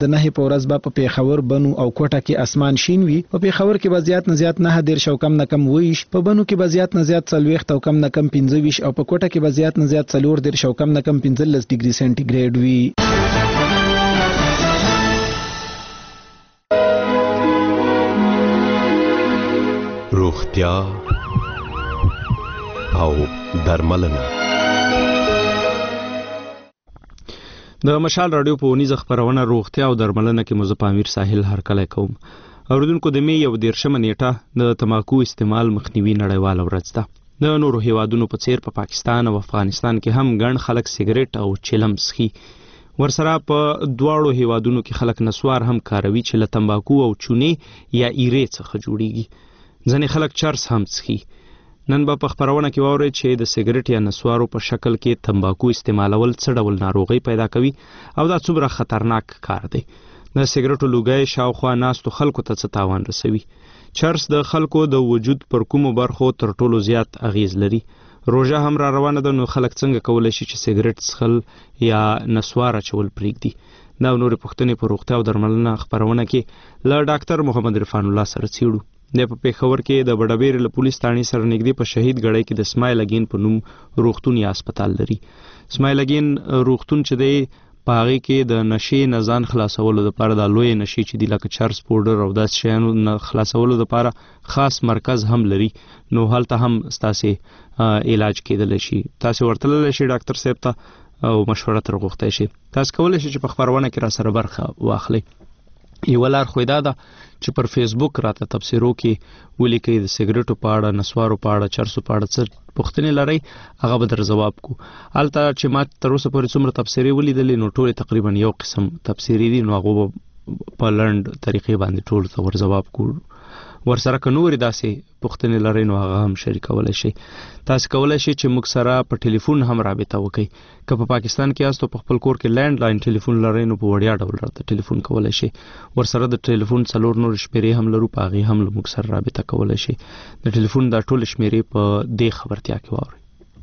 د 9 په ورځ به په پیښور بنو او کوټه کې اسمان شین وي. په پیښور کې به زیات نه زیات 9 او کم نه کم 20، په بنو کې به زیات نه زیات 40 او کم نه کم 25 او په کوټه کې به زیات نه زیات 40 او کم نه کم 15 ډیګري سنټیګریډ وي. روغتیا او درملنه. د مشال رادیو په ونیزه خبرونه روغتیا او درملنه کې مزه پامیر ساحل هرکلی کوم. اوریدونکو د می 11 نیټه د تماکو استعمال مخنیوي نړیواله ورځ ده. د نورو هیوادونو په څیر په پاکستان او افغانستان کې هم ګڼ خلک سیګریټ او چلم څښي. ورسره په دواړو هیوادونو کې خلک نسوار هم کاروي چې له تمباکو او چونې یا ایرې څخه جوړیږي. ځینې خلک چرس هم څښي. نن به په خبرونه کې واورئ چې د سیګریټ یا نسوارو په شکل کې تمباکو استعمالول څه ډول ناروغي پیدا کوي او دا څومره خطرناک کار دی. د سیګریټو لوګی شاوخوا ناستو خلکو ته څه تاوان رسوي. چرس د خلکو د وجود پر کومو برخو تر ټولو زیات اغیز لري. روژه هم را روانه ده، نو خلک څنګه کولی شي چې سیګریټ څښل یا نسوار اچول پرېږدي؟ دا نورې پوښتنې په روغتیا او درملنه خبرونه کې له ډاکټر محمد عرفان الله سره څېړو. د په پیښور کې د بډابیر له پولیس تاڼي سره نږدې په شهید ګړی کې د اسماعیل اګین په نوم روغتون یا هسپتال لري. اسماعیل اګین روغتون چې دی په هغې کې د نشې نه ځان خلاصولو دپاره د لویې نشې چې دي لکه چرس پوډر او داسې شیانو نه خلاصولو دپاره خاص مرکز هم لري. نو هلته هم ستاسې علاج کېدلی شي. تاسې ورتللی شي ډاکټر صاحب ته او مشوره ترې غوښتی شي. تاسې کولی شي چې په خپرونه کې را سره برخه واخلئ. یوه لار خو دا ده چې پر فیسبوک راته تبصرو کې ولیکئ د سیګریټو په اړه، نسوارو په اړه، چرسو په اړه څه پوښتنې لرئ، هغه به در ځواب کو. هلته چې ما تر اوسه پورې څومره تبصرې ولیدلې نو ټولې تقریبا یو قسم تبصرې دي، نو هغو به په لنډ طریقې باندې ټولو ته ور ځواب کو. ورسره که نورې داسې پوښتنې لرئ نو هغه هم شریکولی شئ. تاسې کولی شئ چې موږ سره په ټلیفون هم رابطه وکړئ. که په پاکستان کې یاست او په خپل کور کې لینډ لاین ټلیفون لرئ نو په وړیا ډول راته ټلیفون کولی شئ. ورسره د ټلیفون 4 نورې شمیرې هم لرو، په هغې هم له موږ سره رابطه کولی شئ. د ټلیفون دا ټولې شمیرې په دې خبرتیا کې واورئ.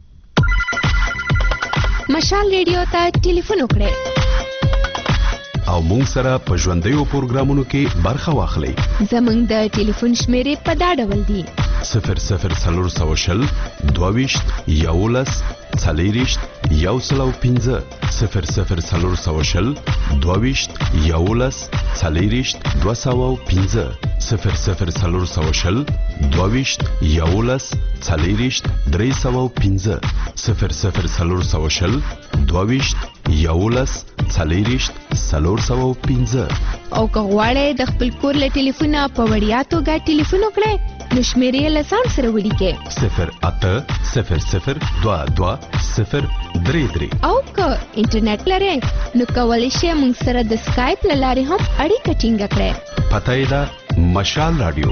مشال ریډیو ته ټلیفون وکړئ او مونږ سره په ژوندیو پروګرامونو کې برخه واخلئ. زمونږ د ټلیفون شمیرې په دا ډول دي: 0040 22 11 40 105 0040 22 11 40 205 0040 22 11 40 305 0040 22 11 40 305. او که غواړئ د خپل کور له ټلیفونه په وړیا توګه ټلیفون وکړئ نو شمیرې له ځان سره ولیکئ 0800 22 033. او که انټرنیټ لرئ نو کولی شئ موږ سره د سکایپ له لارې هم اړیکه ټینګه کړئ. پته یې ده مشال رادیو.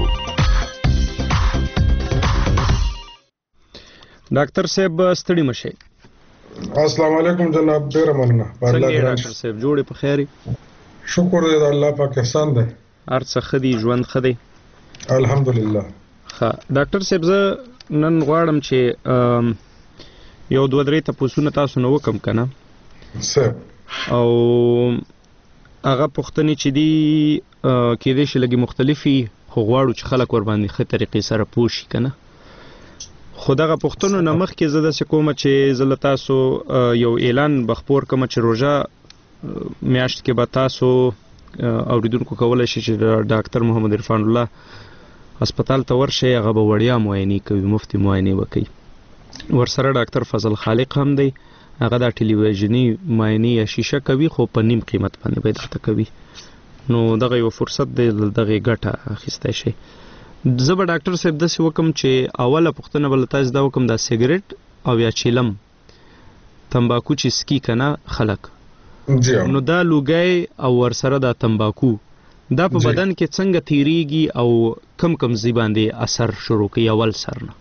ډاکټر صاحب ستړي مشئ. السلام علیکم جناب، ډیره مننه. څنګه ډاکټر صاحب جوړې په خیر؟ شکر دی د الله پاک احسان دی. هر څه ښه دي، ژوند ښه دی الحمدلله. ښه ډاکټر صاحب زه نن غواړم چې یو 2-3 تپوسونه تاسو نه وکم که نه، او هغه پوښتنې چې دي کېدای شي لږې مختلفي، خو غواړو چې خلک ورباندې ښه طریقې سره پوه شي که نه. خو دغه پوښتنو نه مخکې زه داسې کومه چې زه له تاسو یو اعلان به خپور کومه چې روژه میاشت کې به تاسو اوریدونکو کولی شي چې د ډاکټر محمد عرفان الله هسپتال ته ورشئ، هغه به وړیا معاینې کوي، مفتي معاینې به کوي. ورسره ډاکټر فضل خالق هم دی، هغه دا ټلویزیوني معاینې یا شیشه کوي خو په نیم قیمت باندې به درته کوي. نو دغه یو فرصت دی، دغه ګټه اخیستی شئ. زه به ډاکټر صاحب داسې وکم چې اوله پوښتنه به له تاسو دا وکم، دا سیګریټ او یا چیلم تمباکو چې سکي که نه خلک، نو دا لوګی او ورسره دا تمباکو دا په بدن کې څنګه تیریږي او کم کم ځای باندې اثر شروع کوي اول سر نه؟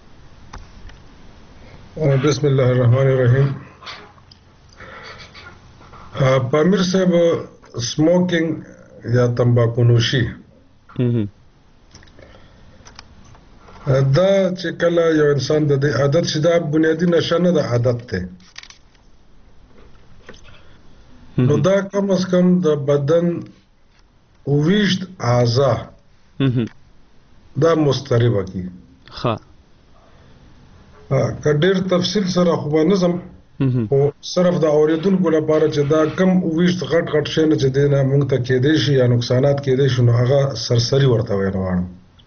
بسم الله الرحمن الرحیم. پامیر صاحب سموکنگ یا تمباکو نوشی دا چې کله یو انسان د دې عادت شي، دا بنیادی نشه نه ده، عادت ده. نو دا کم از کم د بدن 20 اعضاء دا مستربه کی. ها که ډیر تفصیل سره خو به نظم او صرف د اوریدونکو لپاره چې دا کم 20 غټ شینه چې دینه مونږ ته کېدې شي یا نقصانات کېدې شي نو هغه سرسری ورته وایو.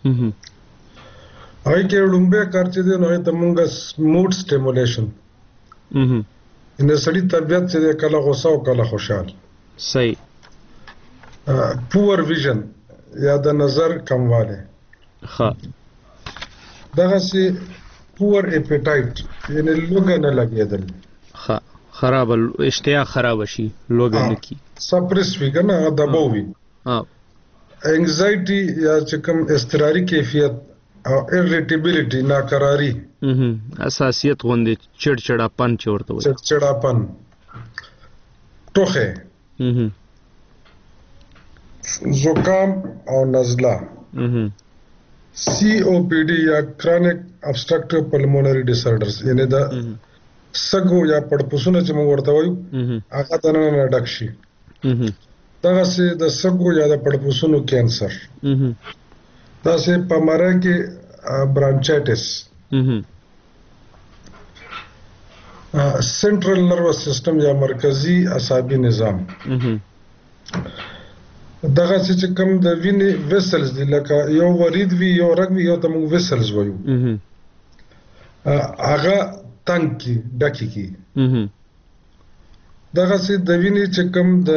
هغه کې لومبه کار چې دی نو ته مونږ موډ سټیمولیشن ان سړی طبيعت چې کله غوسه او کله خوشحال. صحیح. پور ویژن یا د نظر کمواله. ها دغه سي پور اپیټایټ یعنی لوګه نه لګیدل. ها خراب اشتها خراب شي لوګه نه کی. سپریس وی کنه دباو وی. ها انگزایټي یا چې کوم اضطراري کیفیت او irritability ناقراری اساسیت غوندې چړچړاپن چورته وي. چړچړاپن ټوخه زکام او نزله COPD یا chronic obstructive pulmonary disorders یعنی دا سګو یا پړپوسونه چې موږ ورته وایو هغه د نن ډک شي. دغه سي د سګو یا د پړپوسونو کینسر دا سي په مره کې برانچایټس سنټرل نروس سیستم یا مرکزی اعصابي نظام دغه چې کوم د وینې ویسلز دي لکه یو ورید وی یو رګ وی یو ته موږ ویسلز وایو هغه تنګ کی ډکی کی دغه چې د وینې چې کوم د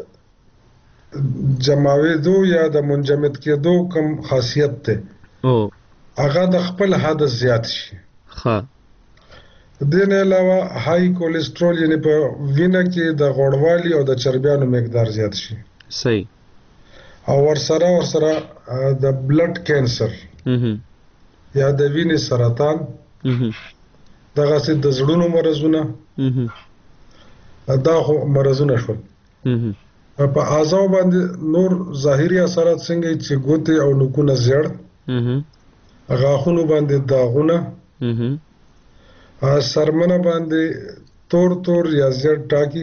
جماویدو یا د منجمد کېدو کوم خاصیت ته هغه د خپل حد زیات شي. ها دین علاوه های کولیسټرول یعنی په وینه کې د غوړوالي او د چربیانو مقدار زیات شي. صحیح. او ورسره د بلډ کینسر یا د وینې سرطان دغه سي د زړونو مرزونه دا خو مرزونه شول. په اعضاء باندې نور ظاهري اثرات څنګه چې ګوتې او نوکونه زیړ غاښونو باندې داغونه سرمنه باندې تور یا زیړ ټاکی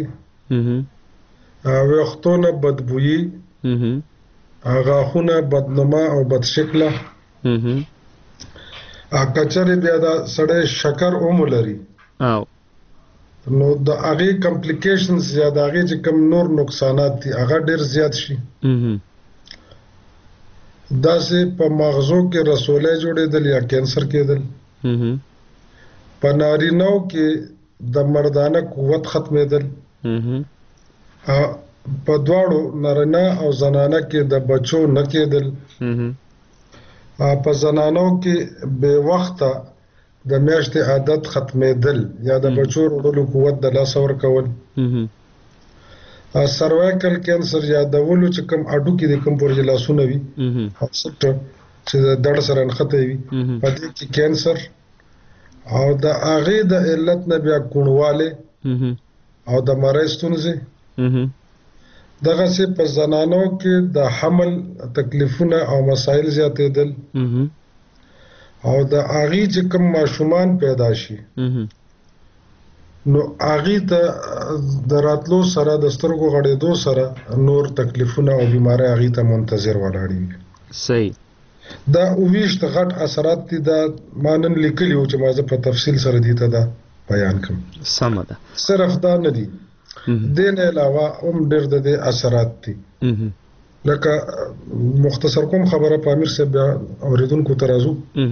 وختونه بدبوئی غاښونه بدنما او بدشکله کچره بیا دا سړی شکر اوم لري نو د هغه کمپلیکیشنز یا د هغه چې کوم نور نقصانات دي هغه ډیر زیات شي. دا سه په مغزو کې رسولې جوړېدل یا کینسر کېدل. په نارینو کې د مردانه قوت ختمېدل. په دواړو نارینه او زنانه کې د بچو نه کېدل. په زنانو کې به وخته د میاشتې عادت ختمېدل یا د بچو وړلو قوت د لاس ور کول. سروایکل کینسر یا د ولو چې کوم اډو کې د کوم پرځ لاسونه وي سټر چې د دړ سره نښته وي په دې کې کینسر او د هغه د علت نه بیا کونواله او د مرۍ ستونزې دغه سه په زنانو کې د حمل تکلیفونه او مسایل زیاتېدل او د هغه چې کوم ماشومان پیدا شي نو هغه ته دراتلو سره د سترګو غړېدو سره نور تکلیفونه او بیماری هغه ته منتظر ولاړی. صحیح. دا اوویشت غټ اثرات دي دا مانن لیکلی او چې ما په تفصیل سره دي ته دا بیان کوم. سم ده. صرف دا نه دي دین علاوه هم ډېر د اثرات دي لکه مختصر کوم خبره پامیر سے بیا اوریدونکو ترازو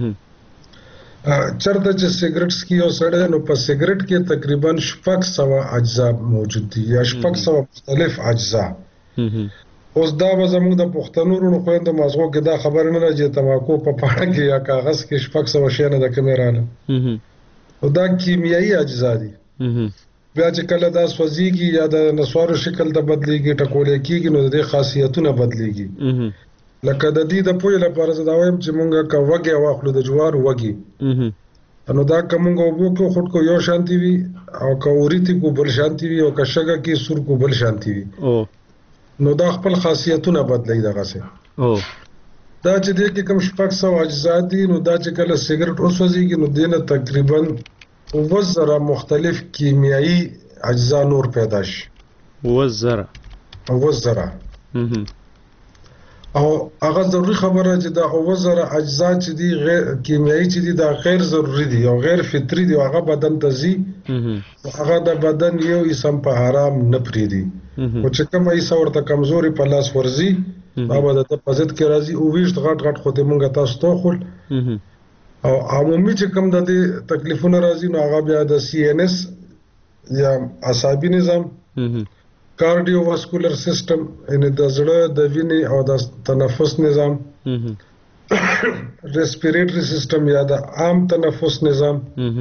چرته چې سیګریټ سکي او سړی نو په سیګریټ کې تقریبا 600 اجزا موجود دي یا 600 مختلف اجزا. اوس دا به زموږ د پښتنو ورونو خويند مازغو کې دا خبر نه راځي تماکو په پاڼه کې یا کاغذ کې 600 شینه د کیمرانه او دا کیمیاوي اجزا دي. بیا چې کله دا سوځيږي یا د نسوارو شکل ته بدليږي ټکولې کېږي نو د خاصیتونه بدليږي. لکه د دې د پوهې لپاره زه دا وایم چې مونږه کا وګي واخلو د جوار وګي نو دا کومه وبو کو خود کو یو شانتي وي او کا اوريتي کو بل شانتي وي او کا شګه کې سور کو بل شانتي وي نو دا خپل خاصیتونه بدلای دغه سه دا چې دې کې کوم 600 اجزا دي نو دا چې کله سیګریټ اوسوځيږي نو دینه تقریبا وزره مختلف کیمیاوي اجزا نور پیدا شي. وزره او هغه ضروري خبره چې دا وزره اجزا چې دي غیر کیمیایي چې دي دا غیر ضروري دي او غیر فطري دي هغه بدن ته ځي هغه د بدن یو اسم په حرام نه پریدي او چې کوم ایسا ورته کمزوري په لاس ورزي هغه د پزت کې راځي او ویشت غټ خو دې مونږ تاسو ته خل او عمومي چې کوم د تکلیفونه راځي نو هغه بیا د CNS یا عصبي نظام کارډیوواسکولر سیستم یعنی د زړه د وینې او د تنفس نظام ریسپیریټری سیستم یا د عام تنفس نظام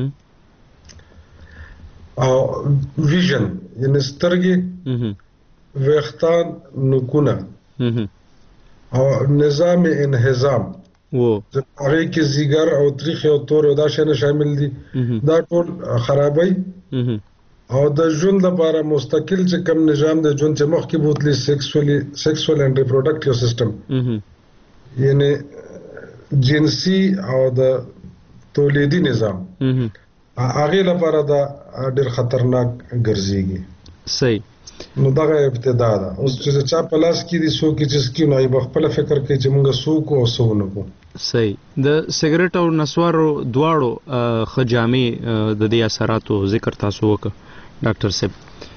او ویژن یعنی سترګې ویښتان نوکونه او نظام انهضام هغه کې زیګر او تریخ او تور او دا شنه شامل دي دا ټول خرابای او د ژوند لپاره مستقل چې کوم نظام د ژوند چې مخکې بوتلی سیکسوال اینڈ ریپروډکټیو سیستم یعنی جنسي او د تولیدي نظام هغه لپاره دا ډېر خطرناک ګرځيږي صحیح نو دا ابتدا ده اوس چې چا په لاس کې دي سو کې چې سکي نو یې خپل فکر کوي چې موږ سو کو او سو نه کو صحیح د سیګریټ او نسوارو دواړو خجامي د دې اثراتو ذکر تاسو وکړ ډاکټر صاحب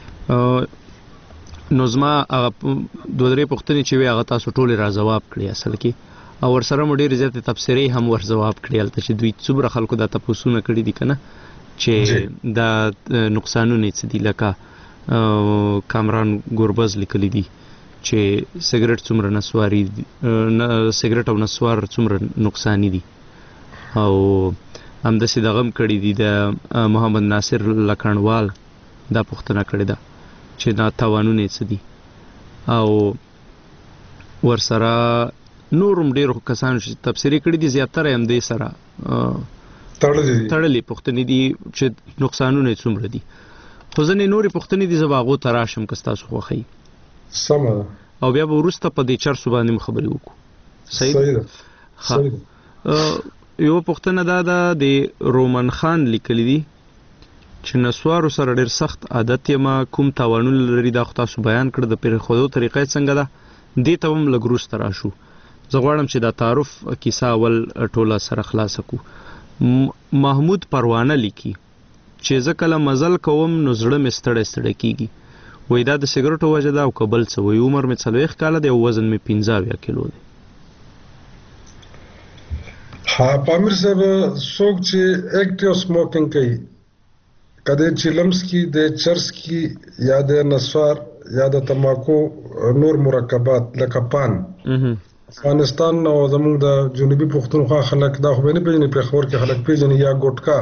نو زما دوه درې پوښتنې چې وي هغه تاسو ټول را جواب کړی اصل کې او ورسره مو ډېر زیات تفسیري هم ور جواب کړی البته چې دوی څومره خلکو دا تاسو نه کړی دي کنه چې دا نقصانونه څه دي لکه کامران ګوربز لیکلی دي چې سیګریټ څومره نسواري دي سیګریټ او نسوار څومره نقصانی دي او همداسې دغه هم کړي دي د محمد ناصر لکڼوال دا پوښتنه کړې ده چې دا تاوانونه څه دي او ورسره نورم ډېرو کسانو چې تفسیري کړي دي زیاتره هم دې سره تړلې پوښتنې دي چې نقصانونه څومره دي خو ځینې نورې پوښتنې دي زه به هغو ته راشم که ستاسو خوښوي سمه ده او بیا به وروسته په دې چرسو باندې م خبرې وکړو صحیح ده یو پوښتنه دا ده د رومن خان لیکلی دي چې نسوارو سره ډېر سخت عادت یم کوم تاوانونه لري دا خو تاسو بیان کړ د پرېښودو طریقه یې څنګه ده دې ته هم لږ وروسته راشو زه غواړم چې دا تعارف کیسه اول ټوله سره خلاصه کړو محمود پروانه لیکي چې زه کله مزل کوم نو زړه مې ستړی کېږي وایي دا د سګرټو وجه ده او که بل څه وایي عمر مې 40 کاله دی او وزن مې 15 کیلو دی پامیر صاحب څوک چې اکټیو سموکینګ کوي کده چیلمز کی د چرس کی یا د نسوار یا د تماکو نور مرکبات لکه پان افغانستان او زموږ د جنوبي پښتونخوا خلک دا خو نه پیژني په خبر کې خلک پیژني یا ګټکا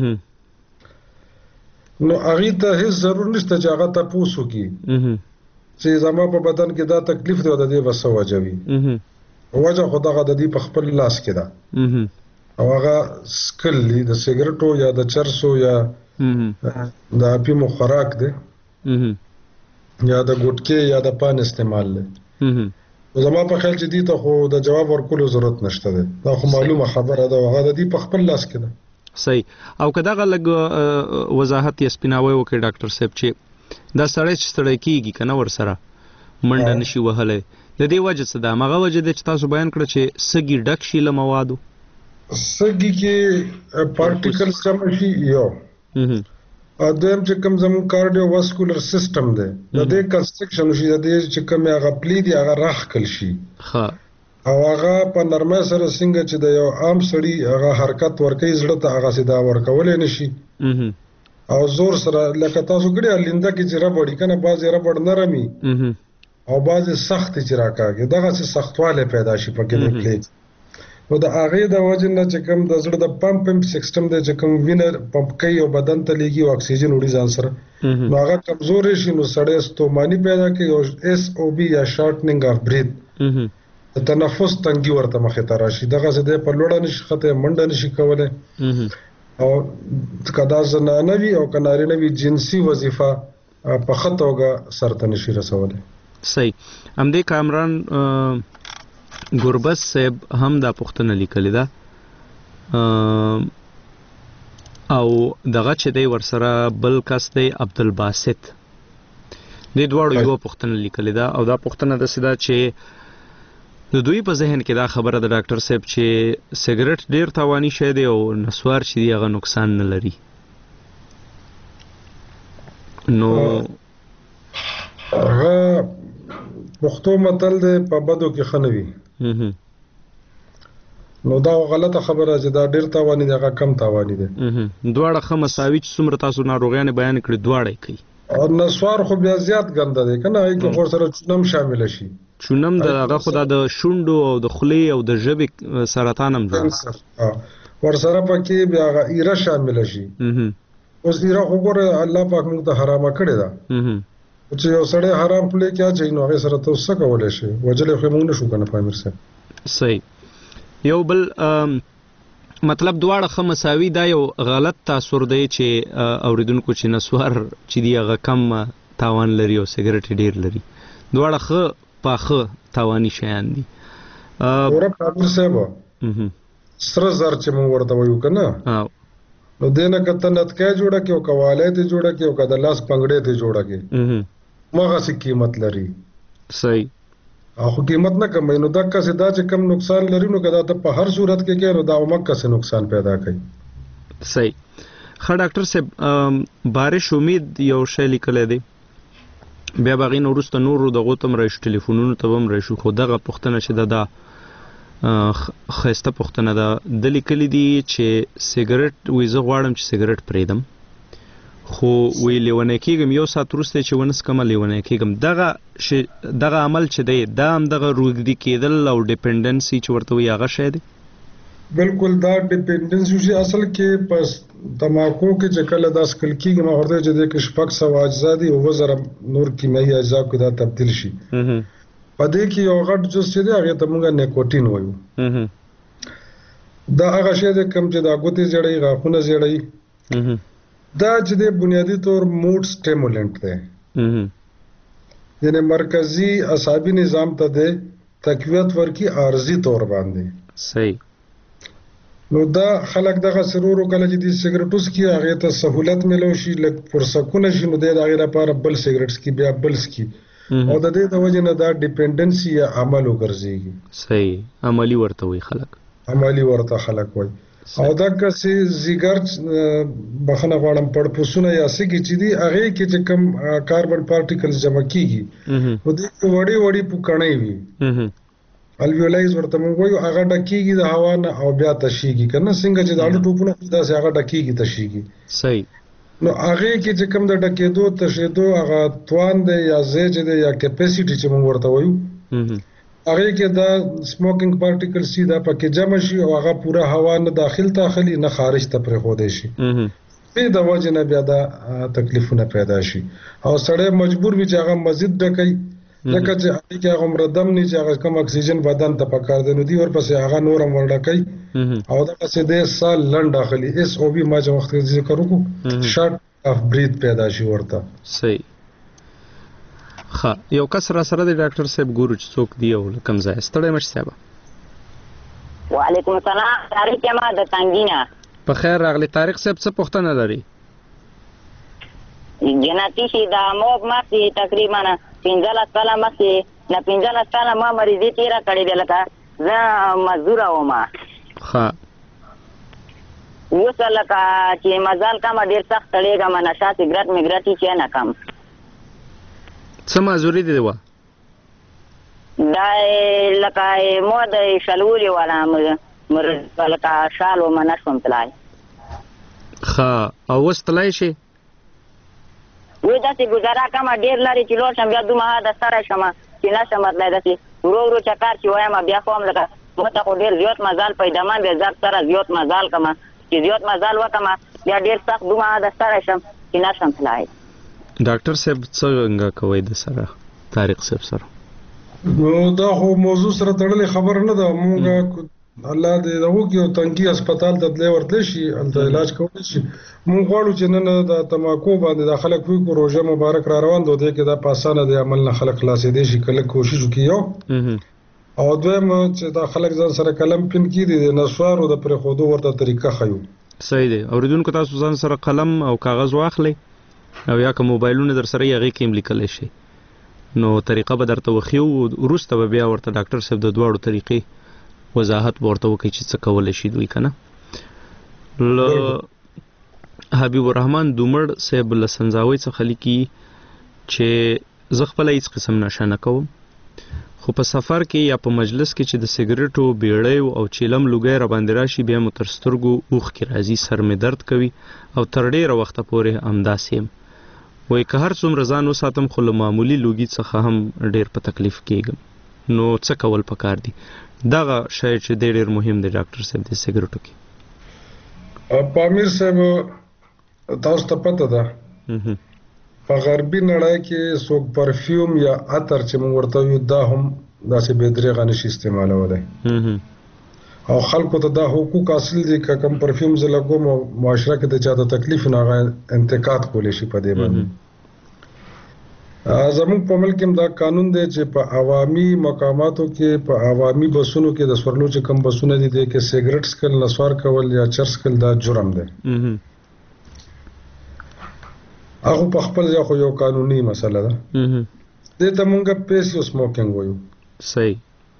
نو هغه ته هیڅ ضرور نشته چې هغه تاسو کی چې زما په بدن کې دا تکلیف دی او د دې وسه وجوي وجه خدای د دې په خپل لاس کې ده او هغه سکل دی د سیګریټو یا د چرسو یا د اپیمو خوراک دی یا د ګټکې یا د پان استعمال دی زما په خیال چې دې ته خو د جواب ورکولو ضرورت نشته ده دا خو معلومه خبره ده هغه د دې په خپل لاس کې ده صحیح او که دغه لږ وضاحت یې سپیناوی وکړي ډاکټر صاحب چې دا سړی چې ستړی کېږي که نه ورسره منډه نشي وهلی د دې وجه څه ده همغه وجه ده چې تاسو بیان کړه چې سږي ډک شي له موادو سږي کې پارټیکلز جمع شي یو دویم چې کوم زموږ کارډیوواسکولر سیستم دی د دې کنسټرکشن شي د دې چې کوم هغه پلی دی هغه راخکل شي او هغه په نرمه سره څنګه چې د یو عام سړي هغه حرکت ورکوي زړه ته هغه سیدا ورکولی نشي او زور سره لکه تاسو کړي لینده کې چې ربړي کنه بعضې ربړ نرمي او بعضې سختې چې راکاږي دغسې سختوالی پیدا شي پکې د پلیټ نو د هغې د وجې نه چې کوم د زړه د پمپ سیسټم دی چې کوم وینه پمپ کوي او بدن ته لیږي او اکسیجن وړي ځان سره نو هغه کمزوری شي نو سړی ستوماني پیدا کوي او SOB یا شارټنینګ اف بریث د تنفس تنګي ورته مخې ته راشي دغسې دی په لوړه نشي ختلی منډه نشي کولی او که دا زنانه وي او که نارینه وي جنسي وظیفه په ښه توګه سرته نشي رسولی صحیح همدې کامران ګوربز صاحب هم دا پوښتنه لیکلې ده او دغه چې دی ورسره بل کس دی عبدالباسط د دواړو یو پوښتنه لیکلې ده او دا پوښتنه د سیده چې د دوی په ذهن کې دا خبره د ډاکټر صاحب چې سیګریټ ډیر تاواني شی دی او نسوار چې دی هغه نقصان نه لري. نو هغه پښتو متل دی په بدو کې خنوي. نو دا غلطه خبره چې دا ډیر تاواني دی هغه کم تاواني دی. دواړه خه مساوي چې څومره تاسو ناروغیان بیان کړی دواړه کوي. او نسوار خو بیا زیات ګنده دی کنه هغه کې خو سره چونم شامل شي. چونم د هغه خو د شونډو او د خولې او د ژبې سرطان هم ده. ور سره پکې بیا ایره شامل شي. اوس ایره خو ګوره الله پاک موږ ته حرامه کړی ده. چې یو سړی حرام خولې کې اچي نو هغه سره ته څه کولای شي وجلې خو موږ نشو کنه پامیر صاحب. صحیح. یو بل مطلب دواړه خه مساوي دا یو غلط تاثر دی چې اوریدونکو چې نسوار چې دی هغه کم تاوان لري او سیګریټ ډیر لري. دواړه خه پاخه تاواني شیان دي. ور پامیر صاحب سره زر چې موږ ورته وایو کنه نو دینه کته نتکای جوړه کې او کواله ته جوړه کې او کده لاس پنګړې ته جوړه کې مغه سي قیمت لري. صحیح. خو قیمت نه کمای نو دغه څه دا چې کم نقصان لري نو کدا ته په هر صورت کې کې نو دا مکه څه نقصان پیدا کوي. صحیح. خا ډاکټر صاحب بارش امید یو شی لیکل دی بیا باغین ورسته نورو دغه تم راشي ټلیفونونو ته هم راشي خو دغه پښتنه چې دا خسته پښتنه ده د لیکل دي چې سیګریټ ویزه غواړم چې سیګریټ پریدم خو وی لیونه کېږم یو سات وروسته چې ونس کوم لیونه کېږم دغه عمل چې دی دا هم دغه روږدي کېدل او ډیپندنسي چې ورته وي هغه شی دی. بالکل دا ډیپندنسي چې اصل کې پس تماکو کې چې کله دا سکل کېږي ما ورته چې د شپږ سو اجزا دي او وزره نور کیمیاوي اجزا کې دا تبدیل شي. په دې کې یو غټ جز چې دی هغه ته موږ نیکوټین وایو. دا هغه شی دی کوم چې دا ګوتې زړې غاښونه زړې دا چې د بنیادی طور موډ سټیمولنت دی. یعنی مرکزی اعصابي نظام ته د تقویت ورکی عارضی طور باندې. صحیح. نو دا خلک دغه سرورو کله چې د سیګریټوس کې هغه ته سہولت ملو شي لکه فرصتونه شي نو د هغه لپاره بل سیګریټس کې بیا بل سکی او د دې د وجه نه دا ډیپندنسي یا عمل وګرځي. صحیح. عملی ورته وي خلک. عملی ورته خلک وي. او دا کسي زیګر بخنه غواړم پړپوسونه یا سګي چې دي هغه کې چې کم کاربن پارټیکلز جمع کیږي نو د وړي وړي پوکړې وي الویولایز ورته موږ وایو هغه ډکیږي د هوا نه او بیا تشیږي کنه څنګه چې د اړو ټوپونه دا سه هغه ډکیږي تشیږي. صحیح. نو هغه کې چې کم د ډکېدو تشیدو هغه توان دی یا زیج دی یا کیپاسټي چې موږ ورته وایو هغه کې دا سموکینګ پارټیکل سي دا پکې جمع شي او هغه پورا هوا نه داخل داخلي نه خارج ته پرې خو دی شي. په دا وجه نه بیا دا تکلیفونه پیدا شي او سړی مجبور وي چې هغه مزید ډکې لکه چې هغه مردم نه چې هغه کم اکسیجن بدن ته پکار دی نو دی ورپسې هغه نورم ورډکې او دا څه د سال لنډ داخلي اس او بي ما چې وخت ذکر وکړو شارټ اف بریث پیدا شي ورته. صحیح. خا یو کس را سره د ډاکټر صاحب ګورو چې څوک دی او کم ځای ستړی مش صاحب. وعلیکم السلام. طارق ما د تنګینا. په خیر راغلی طارق صاحب څه پوښتنه لري؟ جنتی شي دا موږ ماسي تقریبا 15 سال ماسي نه 15 سال ما مریضي تیرا کړی دی لکه زه مزدور وم. ها وصل لکه چې مزال کما ډیر سخت تړيګه ما نشه سیګریټ میګریټي چې نه کم. څه مازوري دی وا؟ دا لکه مو د شلولي ولا لکه شالو ما نشم تلای. ها او وستلای شي؟ وې داسې گزاره کما ډیر لري چې لور شم بیا دومره د سره شم چې نشم مطلب داسې ورو ورو چکر چې وایم بیا کوم لکه مته خو ډیر زیات مزال پیدا ما به زړه سره زیات مزال کما چې زیات مزال وکما بیا ډیر سخت دومره د سره شم چې نشم تلای. ډاکټر صاحب څنګه کوي د سره طارق صاحب سره؟ نو دا خو موضوع سره تړلې خبر نه ده. موږ الله دې دغه کې او تنګي هسپتال ته تللی ورته شي الته علاج کولی شي. موږ غواړو چې نن د تماکو باندې د خلک وی کو روزه مبارک را روان دوی کې دا پاسانه د عمل نه خلک خلاصې دي شي کله کوشش وکيو او دویم چې دا خلک ځان سره قلم پین کې دي نسوارو د پر خودو ورته طریقه خيو. صحیح دی. اوریدونکو تاسو ځان سره قلم او کاغذ واخلئ او یا که موبایلونه در سره یې هغې کې هم لیکلی شي نو طریقه به درته وخیو وروسته به بیا ورته ډاکټر صاحب د دواړو طریقې وضاحت به ورته وکړي چې څه کولی شي دوی که نه. له حبیب الرحمن دومړ صاحب له سنځاوۍ څخه لیکي چې زه خپله هېڅ قسم نشه نه کوم، خو په سفر کې یا په مجلس کې چې د سګریټو بیړیو او چیلم لوګی را باندې راشي بیا مو تر سترګو اوښکې راځي، سر مې درد کوي او تر ډېره وخته پورې همداسې یم. وایي که هر څومره ځان وساتم خو له معمولي لوګي څخه هم ډېر په تکلیف کېږم، نو څه کول پکار دي؟ دغه شی چې دی ډېر مهم دی ډاکټر صاحب د سګریټو کې. پامیر صاحب تاسو ته پته ده په غربي نړۍ کې څوک پرفیوم یا عطر چې موږ ورته وایو دا هم داسې بې دریغه نشي استعمالولی او خلکو ته دا حقوق حاصل دي که کوم پرفیوم زه لګوم او معاشره کې د چا د تکلیف نه هغه انتقاد کولی شي په دې باندې. زموږ په ملک کې دا قانون دی چې په عوامي مقاماتو کې په عوامي بسونو کې د سورلو چې کوم بسونه دي کې سیګریټ څکل، نسوار کول یا چرس کول دا جرم دی. هغه په خپل ځای خو یو قانوني مسله ده. دې ته مونږ پیسو سموکینګ وایو. صحیح.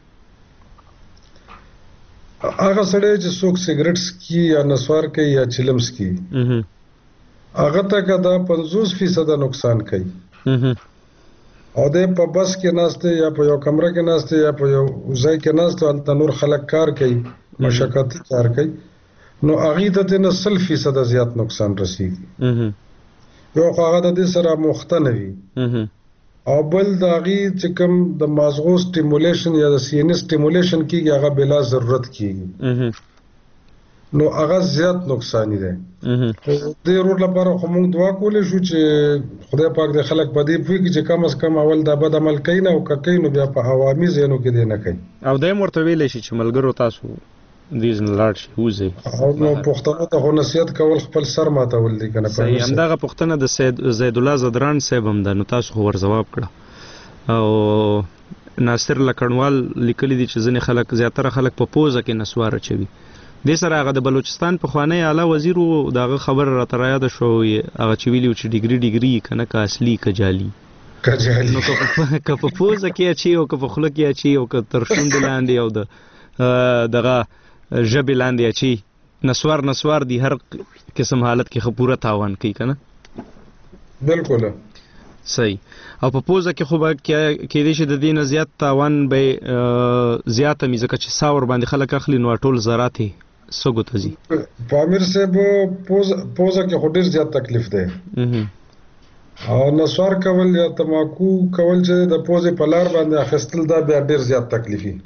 هغه سړی چې څوک سیګریټ څکي یا نسوار کوي یا چلم څکي هغه ته که دا 50% نقصان کوي او دی په بس کې ناسته یا په یو کمره کې ناسته یا په یو ځای کې ناسته هلته نور خلک کار کوي، مشقتي کار کوي، نو هغې ته ترې نه 100% زیات نقصان رسېږي. یو خو هغه د دې سره مخته نه وي او بل د هغې چې کوم د مازغو سټیمولیشن یا د سی ان اس سټیمولیشن کېږي هغه بلا ضرورت کېږي، نو هغه زیات نقصاني دی. دې روډ لپاره خو موږ دعا کولی شو چې خدای پاک د خلک په دې پوهېږي چې کم از کم اول دا بد عمل کوي نه او که کوي نو بیا په عوامي ځایونو کې دی نه کوي. او دی هم ورته ویلی شي چې ملګرو تاسو دې ځنه لاړ شي وځئ. نو پښتنو ته خو نصیحت کول خپل سر ماتول دي که نه. صحیح. همدغه پوښتنه د زید الله زدران صاحب هم ده، نو تاسو خو ور ځواب کړه. او ناصر لکڼوال لیکلي دي چې ځینې خلک زیاتره خلک په پوزه کې نسوار اچوي. دې سره هغه د بلوچستان پخوانی اعلی وزیر و دغه خبره راته رایاده شو هغه چې ویلي و چې ډیګري که نه که اصلي که جعلي. نو که په پوزه کې اچي او که په خوله کې اچي او که تر شونډې لاندې او دغه ژبې لاندې اچي نسوار دي هر قسم حالت کې خو پوره تاوان کوي که نه. بلکل صحیح. او په پوزه کې خو به کېدای شي د دې نه زیات تاوان به زیاته وي ځکه چې ساه ورباندې خلک اخلي نو ټول ذرات یې سږو ته ځي. پامیر صاحب پوزه کې خو ډېر زیات تکلیف دی او نسوار کول یا تماکو کول چې د پوزې په لار باندې اخیستل دا بیا ډېر زیات تکلیفي.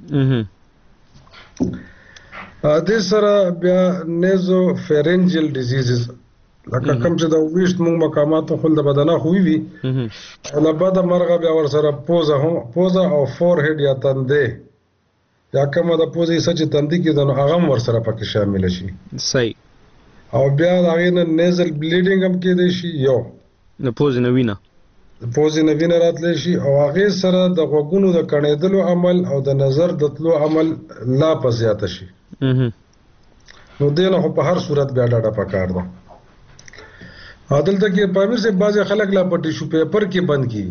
دې سره بیا نیزو فیرنجل ډیزیزز لکه کوم چې د ویشت موږ مقاماتو خپل د بدنه خوی وي او له بده مرغه بیا ورسره پوزه او فورهډ یا تندې یا کومه د پوزې حصه چې تندې کې ده نو هغه هم ورسره پکې شامل شي. صحیح. او بیا د هغې نه نیزل بلیډینګ هم کېدی شي، یو د پوزې نه وینه راتلی شي او هغې سره د غوږونو د کڼېدلو عمل او د نظر د تلو عمل لا په زیاته شي. نو دې نه خو په هر صورت بیا ډاډه پکار ده. دلته کې پامیر صاحب بعضې خلک لا په ټیشو پیپر کې بند کړي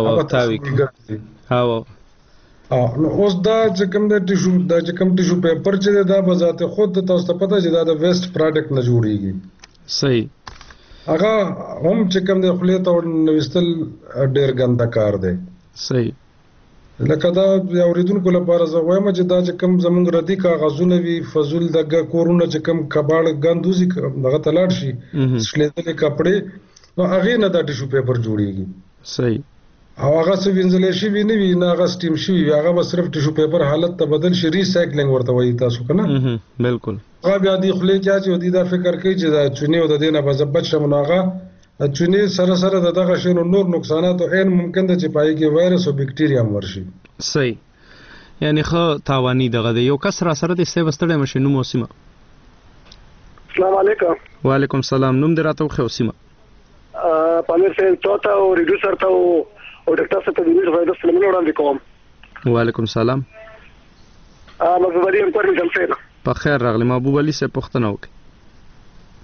نو اوس دا چې کوم ټیشو پیپر چې دی دا به ذات خود تاسو ته پته چې دا د ویسټ پراډکټ نه جوړېږي. صحیح. هغه هم چې کوم دی خولې ته ورنویستل ډېر ګنده کار دی. صحیح. لکه دا اورېدونکو لپاره زه وایم چې دا چې کوم زموږ ردي کاغذونه وي فضول د کورونه چې کوم کباړ ګند وځي دغه ته لاړ شي شلېدلې کپړې نو هغې نه دا ټیشو پیپر جوړېږي. صحیح. او هغه څه وینځلی شوي نه وي نه هغه سټیم شوي وي هغه به صرف ټیشو پیپر حالت ته بدل شي ریسایکلینګ ورته وایي تاسو که نه. بلکل. هغه بیا دې خولې کې اچي او دوی دا فکر کوي چې دا چونې او د دې نه به زه بچ شم نو هغه چونې سره د دغه شیانو نور نقصانات او عین ممکن ده چې په هغې کې وایرس او بکټیریا هم ورشي. صحیح. یعنې ښه تاواني دغه دی. یو کس را سره دی صاحب ستړی مه شي نوم او سیمه. السلام علیکم. وعلیکم السلام. نوم دې راته وښیه او سیمه. پامیر صاحب تا ته او ریډیو سر ته او ډاکټر صاحب ته د دې فایده سلامونه وړاندې کوم. وعلیکم السلام. محبوب علي امپر مې جمسه په خیر راغلی. محبوب علي صاحب پوښتنه وکړئ.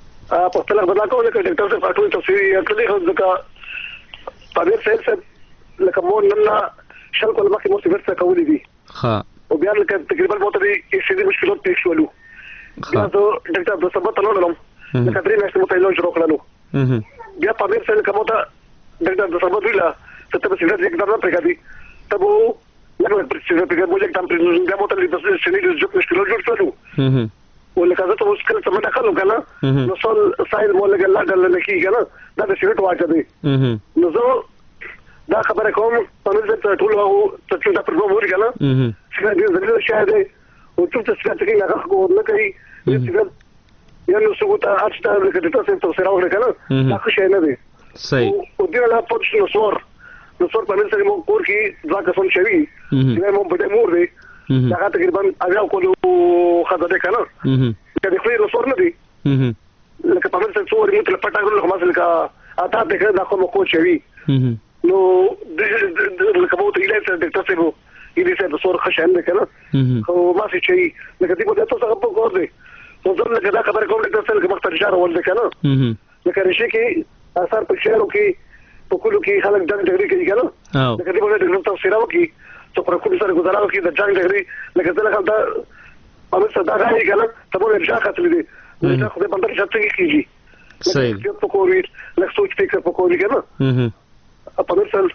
پوښتنه بدلا کوم چې ډاکټر صاحب ټول تفصیلي کړلې خو ځکه پامیر صاحب لکه مور نن شل کول مخکې مو سیګرټ کولې دي ها او بیا لکه تقریبا مو ته دې سیدي مشکلات پیښ شولو بیا زه ډاکټر د سبا ته لاړم لکه درې میاشتې مو ته علاج شروع کړلو بیا په دې سره کومه ته ډاکټر د سبا ویلا چې ته سیګرټ یک دغه پرګادي ته وو لکه سیګرټ پرګادي مو یک دم بیا مو ته د سیدي د مشکلات جوړ شولو ولکه زه ته اوس کله څه مده کړو کنه نو سول سایل مو لګل لا ډل لکی کنه دا د سیګرټ واچ دی نو زه دا خبره کوم په دې ته ټول او ته چې دا پروګرام ورګاله څنګه دې زړه شاده او څه څه چې هغه کو نه کوي چې یو نو څه وته اچتا لکه تاسو ته سره ورګاله دا څه شي نه دی صحیح او دې لا پوت نو سور په دې سره مو کور کې ځکه څون شوی چې مو په دې مور دی دا تقریبا اجازه کوو خدای کنه چې خو یې سور نه دی لکه په دې سره څو ورته په پټاګل خلاص لکه اته دغه دا کوم کو شوی نو لکه مو ته ایله څه ډاکټر صاحب یې څه د سور خشن نه کنه خو ما سي شي لکه دې په تاسو هغه په کور دی نو زه لکه دا خبره کوم ډاکټر صاحب مختار اشاره ول کنه لکه رشي کې اثر په شهرو کې په کولو کې خلک ډنګ ډګري کوي کنه لکه دې په ډاکټر صاحب سره وکي ته پر کوم سره گزارو کې د ډنګ ډګري لکه څنګه دا په صدا راځي کنه ته به ارجاع خاطر دې دا خو دې باندې شته کېږي صحیح په کووي لکه سوچ فکر په کووي کنه په دې سره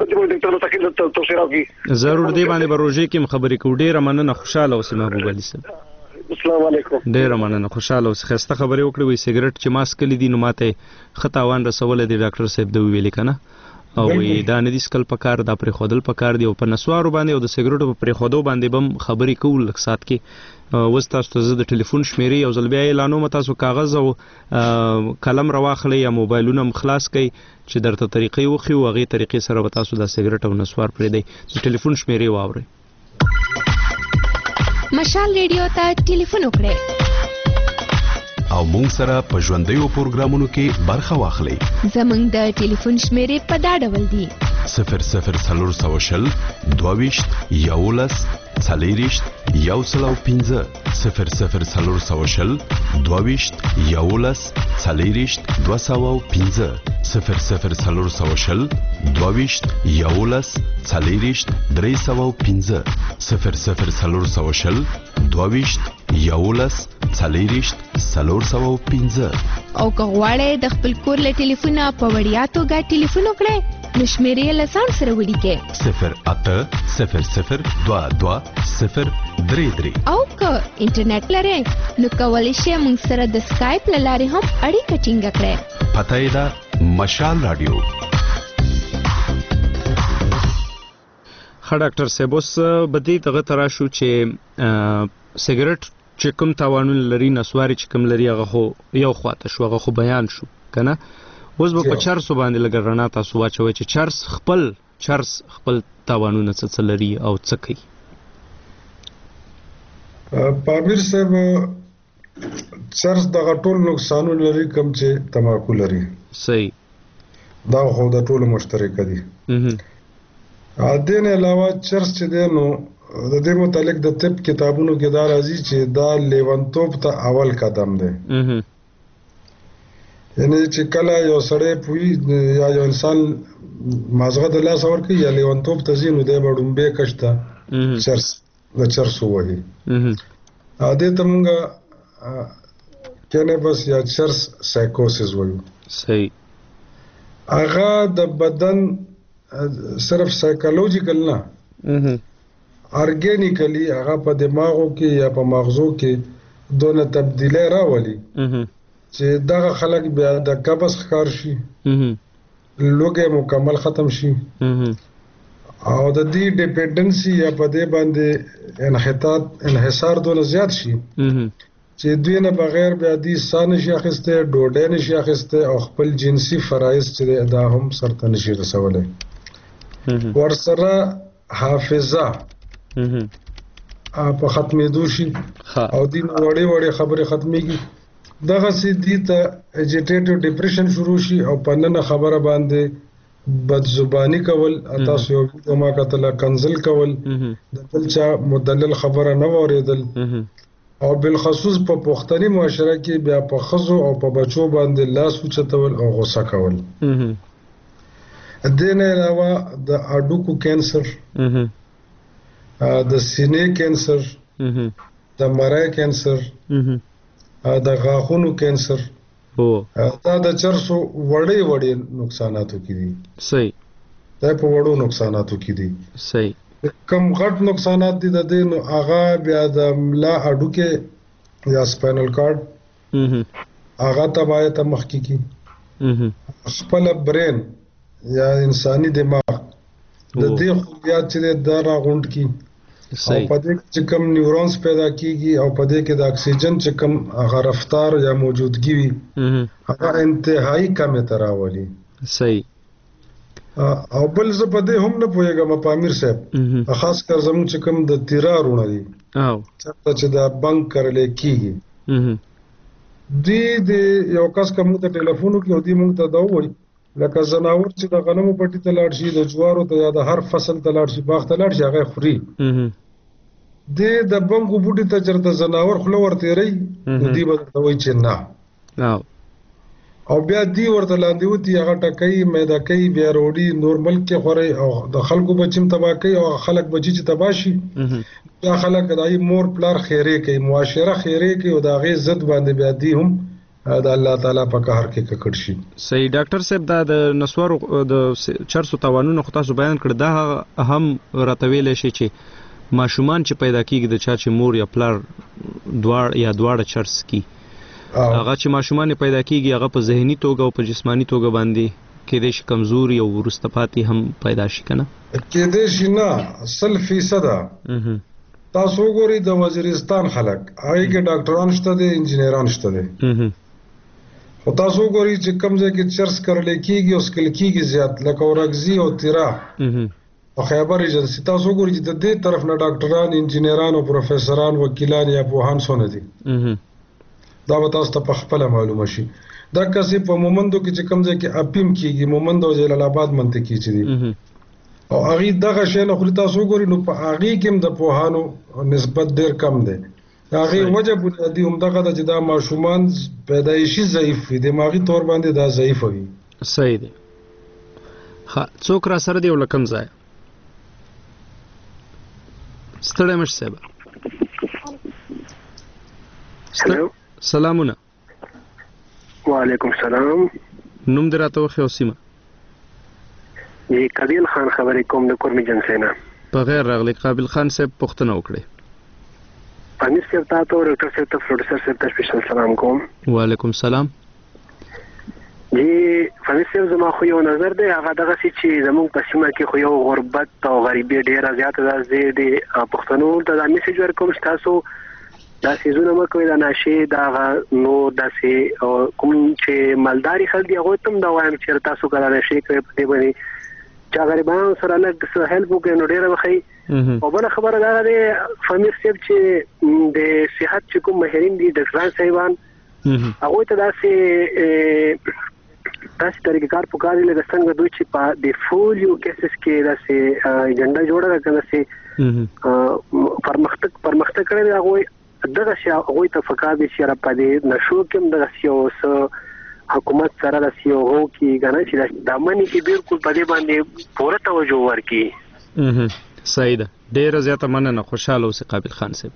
ضرور دی باندې بروجي کې خبرې کو ډیره مننه خوشاله اوسې محبوب علي صاحب السلام علیکم ډیره مننه خوشاله اوسې خسته خبرې وکړې وي سیګریټ چې ماسک کلی دي نو ماته خطاوان رسول دي ډاکټر صاحب د ویلې کنه او دا نه دي سکل پکار دا پر خودل پکار دی او په نسوارو باندې او د سیګریټو په خودو باندې بم خبرې کول لکسات کې وستاسو ته د ټلیفون شمیرې او ځلبیا اعلانو متاسو کاغذ او قلم راواخلې یا موبایلونه مخلاص کړئ چې درته طریقې وخی او هغه طریقې سره وتاسو د سیګریټ او نسوار پرې دی چې ټلیفون شمیرې واوري مشال ریډیو ته ټلیفون وکړئ او مونږ سره په ژوندیو پروګرامونو کې برخه واخلئ زمونږ د ټلیفون شمیرې په دا ډول دي 00 22 11 څلېرشت 115 00 22 11 څلېرشت 215 00 22 11 څلېرشت 315 00 22 11 څلېرشت 315 او که غواړئ د خپل کور له ټلیفونه په وړیا توګه ټلیفون وکړئ نو شمیرې له ځان سره ولیکئ 080022 او که انټرنیټ لرئ نو کولی شئ موږ سره د سکایپ له لارې هم اړیکه ټینګه کړئ پته یې ده مشال رادیو ښه ډاکټر صاحب اوس بدی دغه ترا شو چې سیګریټ چې کوم تاوانونه لري نسواري چې کوم لري هغه خو یو خواته شو هغه خو بیان شو کنه اوس په چرس باندې لګر رڼا تاسو واچوي چې چرس خپل تاوانونه څه لري او څه کوي پامیر صاحب چرس دغه ټول نقصانونه لري کوم چې تماکو لري صحیح دا خو د ټولو مشترک دي دین علاوه چرس چې دی نو د دې متعلق د طب کتابونو کې دا راځي چې دا لیونتوب ته اول قدم دی یعنی چې کله یو سړی پوي یا یو انسان مازغه د لاس اور کوي یا لیونتوب ته ځینو دی وړومبه کشته چرس د چرس وایي دې ته موږ کینبس یا چرس سایکوسس وایو صحیح هغه د بدن صرف سایکولوژیکل نه ارګینیکلی هغه په دماغو کې یا په مغزو کې دونه تبدیلی راولي چې دغه خلک بیا د قبض ښکار شي لوګي مکمل ختم شي او د دې ډیپندنسي یا په دې باندې انحصار دونه زیات شي چې دوی نه بغیر بیا دې سان شي اخسته ډوډۍ نشي اخسته او خپل جنسي فرایض چې دا هم سرته نشي رسولای ورسره حافظه په ختمېدو شي او دین وړې خبرې ختمېږي دغه سي دي ته اجیټیټیو ډیپریشن شروع شي او پننه خبره باندې بد زبانی کول تاسو یو ما کتل کنزل کول د بل چا مدلل خبره نه اوریدل او بالخصوص په پښتني معاشره کې بیا په خزو او په بچو باندې لاس اوچتول او غوسه کول د نه علاوه د اډوکو کینسر د سینې کینسر د مرای کینسر د غاښونو کینسر دا د چرسو وړې نقصاناتو کې دي. صحیح. دا په وړو نقصاناتو کې دي. صحیح. کم غټ نقصانات دي د دې نو هغه بیا د ملا اډوکه یا سپاینل کارډ هغه تباہی ته مخ کی خپل برین یا انساني دماغ د دې خلیات چې د راغوند کی او په دې چې کوم نیورونز پیدا کیږي او په دې کې د اکسیجن چې کوم هغه رفتار یا موجودګي وي هغه انتهایی کمه تراولي. صحیح. او بل زه په دې هم نه پوهیږم په امیر صاحب خاص کر زموږ چې کوم د تیرارونه دي چې دا بنک کړل کیږي د یو کس کوم ته ټلیفون کې ودی موږ ته دا وایي لکه زناور چې د غنمو پټي ته لاړ شي د جوارو ته یا د هر فصل ته لاړ شي باغ ته لاړ شي هغه خوري د بنګو بوټي ته چرته زناور خوله ورته ری دی به ته وایي چې نه او بیا دی ورته لاندې وتی هغه ټکای میدا کوي بیا روړي نورمال کې خوري او د خلکو بچیم تبا کوي او خلک بچی چې تباشي یا خلک دای مور پلار خیره کوي معاشره خیره کوي او دا غي عزت باندې بیا دی هم د الله تعالی په قهر کې ککړ شي. صحیح. ډاکټر صاحب دا د نسوارو د چرسو تاوانونو خو تاسو بیان کړ دا اهم راتویل شي چې ماشومان چې پیدا کیږي د چا چې مور یا پلار دواړه چرس کی هغه چې ماشومان پیدا کیږي هغه په ذهني توګه او په جسمانی توګه باندې کېدې شي کمزوري او ورسته پاتې هم پیدا شي کنه کېدې شي نه 100% تاسو ګوري د وزیرستان خلک هغه کې ډاکټران شته دي انجنیران شته دي خو تاسو ګوري چې کوم ځای کې چرس کړل کېږي او سکل کېږي زیات لکه ورغزي او تیرا او خیبر ایجنسی تاسو ګوري چې د دې طرف نه ډاکټران انجنیران او پروفیسوران وکیلان یا پوهان سونه دي دا به تاسو ته په خپل معلومه شي. دا کسي په مومندو کې چې کوم ځای کې اپیم کېږي مومندو جلال آباد منطقي چې دي او هغه دغه شی نه خو تاسو ګوري نو په هغه کې د پوهانو نسبت ډیر کم دی. هغه وجه بنیادی هم دغه چې دا ماشومان پیدایشي ضعیف دي دماغي تور باندې دا ضعیف وي. صحیح دی. ها څوک را سره دی ولکم ځای ستړی مش صاحب. سلامونه. وعلیکم السلام. نوم دراته وخه اوسیمه. جی قابل خان خبرې کوم د کورمي جنسینا. په غیر راغلی قابل خان صاحب پوښتنه وکړي. پنځه صاحب تاسو ډاکټر صاحب ته پروډوسر صاحب ته سپیشل سلام کوم. وعلیکم السلام. جی پنځه صاحب زما خو یو نظر دی هغه دغه چې زموږ په سیمه کې خو یو غربت او غریبي ډیره زیاته ده د پښتنو ته دا میسج ورکوم چې تاسو دا سیزونه مکوې دا ناشې دا نو داسې کوم چې مالداري خلک دی هغه تم دا وایم چې تاسو کله نشي کوي په دې باندې چې غریبانو سره لږ هیلپ وکړي نو ډیره وخی او بل خبره دا ده فامیر صاحب چې د صحت چې کوم ماهرین دي ډاکټران صاحبان هغه ته داسې طریقې کار پکاري لکه څنګه دوی چې په د فولیو کیسز کې داسې اجنډا جوړه کړه چې پرمختګ کړي هغه دغه شی هغه ته فکر دي چې را پدې نشو کوم دغه یو حکومت سره د سیو کی غنه چې د امنی کې بالکل پدې باندې پوره توجه ورکړي. صحیح ده. ډیر زیاته مننه. خوشاله اوسئ قابل خان صاحب.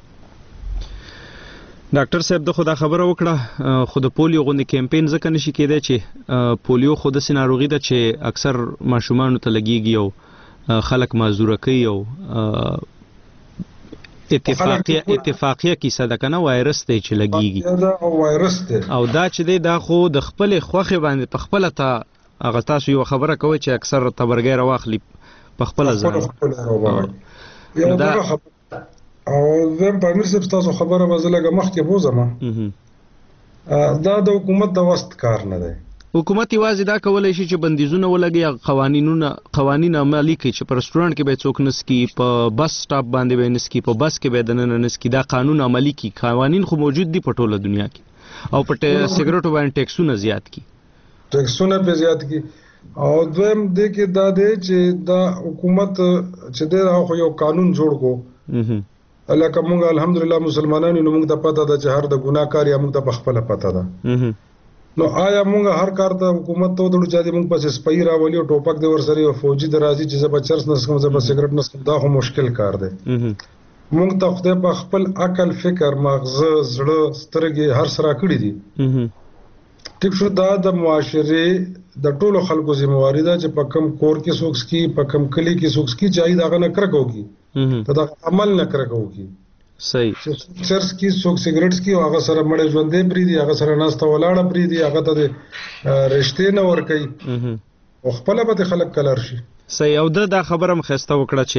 ډاکټر صاحب د خدا خبره وکړه خو د پولیو غونډې کمپاین ځکه نشي کېدای چې پولیو خو د سناروغي ده چې اکثر ماشومان ته لګيږي او خلک معذوره کوي او اتفاقیه کیسه ده کنه وایرس دی چې لګيږي او دا چې دی دا خو د خپل خوخه باندې په خپل ته هغه تاسو یو خبره کوي چې اکثر تبرګي راوخلی په خپل ځان او زم په امیر صاحب تاسو خبره وزلګه مخکې بوزم دا د حکومت د وست کار نه دی. حکومت یوازې دا کولای شي چې بندیزونه ولګي قوانین عملي کړي چې په رستورانت کې به څوک نسکی په بس سټاپ باندې به نسکی په بس کې به دننه نسکی دا قانون عملي کړي. قوانین خو موجود دي په ټوله دنیا کې او په سیګریټو باندې ټیکسونه زیات کړي او دویم دې کې دا دی چې دا حکومت چې دا یو قانون جوړ کو لکه موږ الحمدلله مسلمانانو نو موږ ته پته ده چې هر د ګناکار یا موږ ته بخپله پته ده نو آیا مونږ هر کار ته حکومت ته ودرو چې مونږ پس سپای راولي او ټوپک د ورسره او فوجي درازي چې زبر چرس نسکم زبر سیګریټ نسکم دا خو مشکل کار دی مونږ ته خدای په خپل عقل فکر مغزه زړه سترګې هر سره کړی دي ټیک شو دا د معاشره د ټولو خلکو ذمہواری ده چې په کم کور کې سوکس کی په کم کلی کې سوکس کی چای داغه نه کرکوږي دا عمل نه کرکوږي صحیح چرس کی سوک سیګریټس کی هغه سره مړ ژوندې پری دي هغه سره ناسته ولاړه پری دي هغه ته رښتې نه ور کوي او خپل به خلک کلر شي صحیح او دا خبره مخسته وکړه چې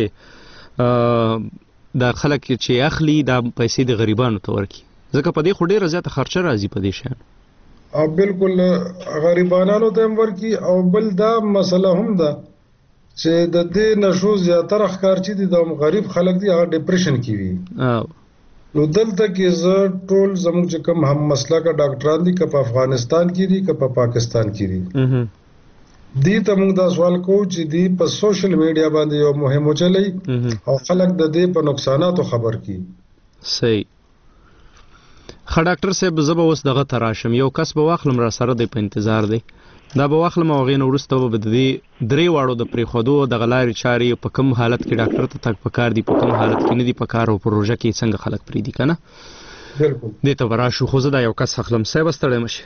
دا خلک چې اخلي دا پیسې د غریبانو ته ورکي ځکه په دې خو ډیره زیاته خرچه راځي په دې شان او بالکل غریبانو ته ورکي او بل دا مسله هم ده چې د دې نشو زیاتره ښکار چې د غریب خلک دي هغه ډیپریشن کې وي نو دلته کې زه ټول زموږ چې کوم هم مسلکه ډاکټران دي که په افغانستان کې دي که په پاکستان کې دي دی ته موږ دا سوال کوو چې دی په سوشل میډیا باندې یو مهم چلی او خلک د دې په نقصاناتو خبر کی صحیح خا ډاکټر صاحب زه به اوس دغه تراشم یو کس به واخلم را سره د په انتظار دی دا به واخلم او غین ورسته به د دې درې واړو د پریخودو د غلاري چاري په کوم حالت کې ډاکټر ته تک پکار دی په کوم حالت کې نه دی پکار او پروژه کې څنګه خلک پری دی کنه بالکل دې ته وراشو خو زه دا یو کس اخلم صاحب ستړی مشه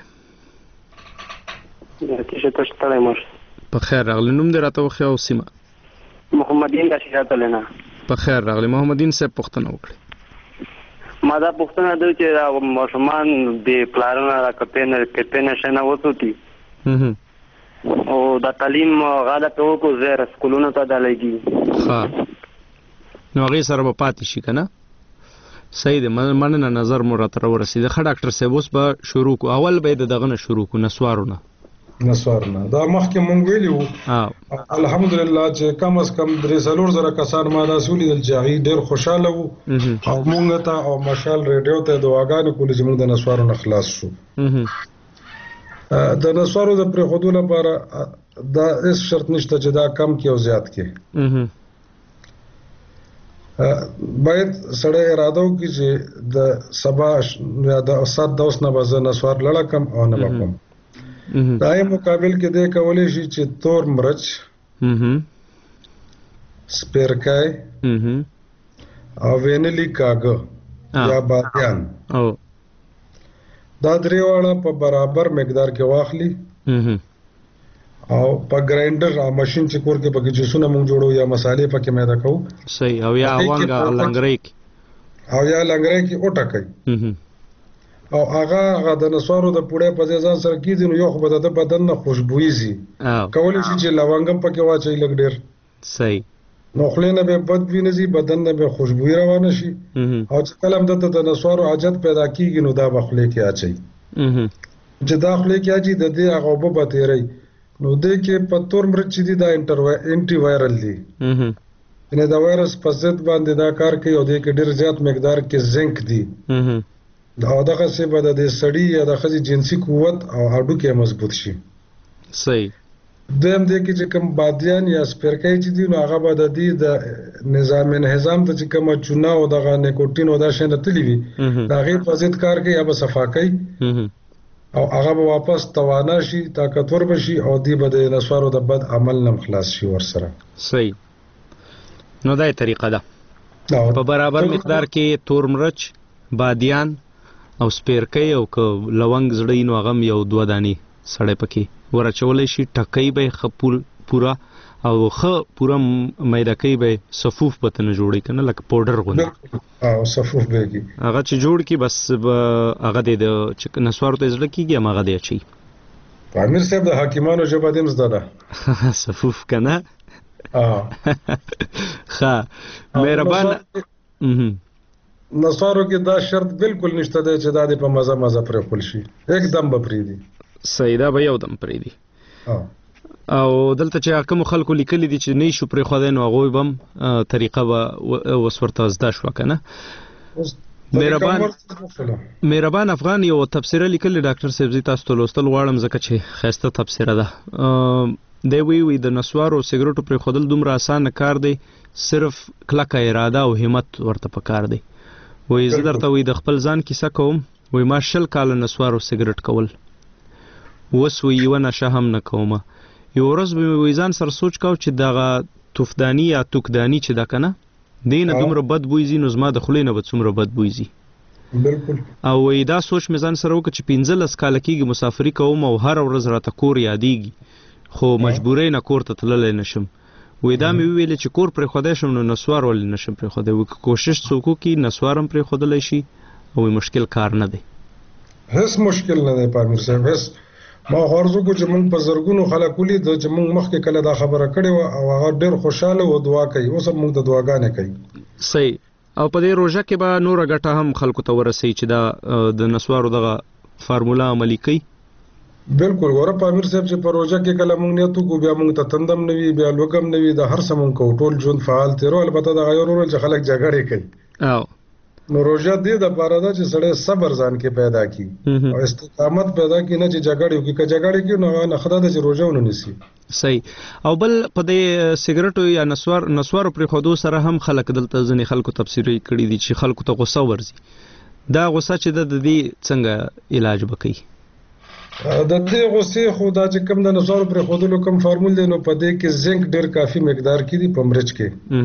په خیر راغلی نوم دې راته وخی او سیمه محمدین د شهادت لنا په خیر راغلی محمدین صاحب پښتنه وکړي ما دا پښتنه دوی چې ماشومان د پلانونو را کپینه شنه وڅوتي او دا تعلیم غاده په کو زیر سکولونو ته دلایي ها نو هغه سره په پاتې شي کنه صحیح ده مننه نظر مو راته ورسید خا ډاکټر صاحب اوس به شروع کو اول به دغه نه شروع کو نسوارونه دا مخکې مونږ ویلو الحمدلله چې کم از کم 3-4 کسان ما دا سولې د جاغي ډېر خوشاله وو او مونږ ته او مشال ریډیو ته دعاګانې کولې چې مونږ د نسوارو نه خلاص شو د نسوارو د پرېښودو لپاره دا هیڅ شرط نشته چې دا کم کې او زیات کې باید سړی اراده وکړي چې د سبا یا د 7-10 نه به زه نسوار لړه کم او نه به کوم دای مقابل کې د کولې شي چې تور مرچ سپیرکای او وینلی کاغه یا بادیان دا درې واړه په برابر مقدار کې واخلي او په ګرایندر او ماشين چې کور کې پکې جوسونه مونږ جوړو یا مصالې پکې مېدا کوو صحیح او یا وانګه لنګرای کې اوټه او هغه د نسوارو د پوړې په ځای سره کیدي نو یو خو د بدن نه خوشبوئی زی کولای شي چې لونګم پکې واچي لګ ډیر صحیح نو خلینه به بد ویني زی بدن نه به خوشبوئی روانه شي او چې کلم د نسوارو عادت پیدا کیږي نو دا بخلې کې اچي چې داخله کې اچي د دې هغه به بتیری نو دې کې په تور مرچ دي دا انټي وایرل دي نه دا وایرس په ضد باندې دا کار کوي او دې کې ډیر زیات مقدار کې زنک دي دا دغه څه به د سړی یا د خځې جنسي قوت او هډو کې مضبوط شي صحیح دیم دې کې چې کوم بادیان یا سپیرکای چې دي نو هغه به د دې د نظام ته چې کوم چونه او دغه نیکوټین او دا شنه تلی وي دا غي په ضد کار کوي یا به صفا کوي او هغه به واپس توانا شي طاقتور بشي او دې به د نسوارو د بد عمل نم خلاص شي ورسره صحیح نو دا طریقه ده په برابر مقدار کې تور مرچ بادیان او سپیرکای او که لونګ زړی نو غم یو 2 دانی سړی پکې ورچولې شي ټکای به خپل پورا او پورا مېدکای به صفوف بتنه جوړی کنه لکه پاوډر غوند او صفوف بهږي هغه چې جوړ کی بس هغه د نسوار ته زړه کیږي هغه دی چی امیر صاحب د حکیمانو جبه دیم زده صفوف کنه ها مهربان نسوارو کې دا شرط بالکل نشته دی چې دا په مزه پرې خپل شي एकदम به پرې دي سیدا به یو دم پرې دي او دلته چې کوم خلکو لیکلي دي چې نه شو پرې خو دین هغه بم طریقه وسورته زده شو کنه مهربان افغان یو تفسیر لیکل ډاکټر صاحب زی تاسو ته لوستل غواړم ځکه چې خسته تفسیر ده دی وی د نسوارو سیګریټو پرې خودل دومره اسانه کار دی صرف کلکه اراده او همت ورته پکار دی وې زه درته وې د خپل ځان کیسه کوم وې ما 10 کال نسوارو سیګریټ کول وسوي یو نشه هم نه کومه. یو ورځ به مې ځان سره سوچ کاو چې دغه توفدانی یا توکدانی چې دا کنه دینه دومره بد بویزي نو زما د خولې نه به څومره بد بویزي. بالکل. او دا سوچ مې ځان سره وکړ چې 15 کاله کېږي مسافري کوم او هر ورځ راته کور یادېږي خو مجبورۍ نه کور ته تللی نشم. دا مې وویل چې کور پرېښودی شم نو نسوار ولې نشم پرېښودی. کوشش څوک وکړي نسوار هم پرېښودلی شي او مشکل کار نه دی. هیڅ مشکل نه دی پامیر صاحب. هیڅ ما غرضو کو چې موږ په زرګونو خلک ولید چې موږ مخکې کله دا خبره کړې وه او هغه ډېر خوشحاله و دعا کوي. اوس هم موږ د دعاګانې کوي. صحیح. او په دې روژه کې به نوره ګټه هم خلکو ته ورسوي چې دا د نسوارو دغه فارموله عملي کوي. بالکل. ګوره پامیر صاحب چې په روژه کې کله موږ نیت وکړو بیا موږ ته تندم نه وي بیا لوږم نه وي د هر څه موږ کوو ټول ژوند فعال تېرو. البته دغه یو رول چې خلک جګړې کوي نو روژه دې دپاره ده چې سړی صبر ځان کې پیدا کړي او استقامت پیدا کړي نه چې جګړې وکړي. که جګړې کړي نو هغه نښه ده چې روژه ونه نیسي. صحیح. او بل په دې سګرټو یا نسوارو پرېښودو سره هم خلک دلته ځینې خلکو تبصرې کړي دي چې خلکو ته غوسه ورځي. دا غوسه چې ده د دې څنګه علاج به کوي؟ د دې غوسې خو دا چې کوم د نسوارو پرېښودلو کوم فارمول دی نو په دې کې زنک ډېر کافي مقدار کې دي په مرچ کې.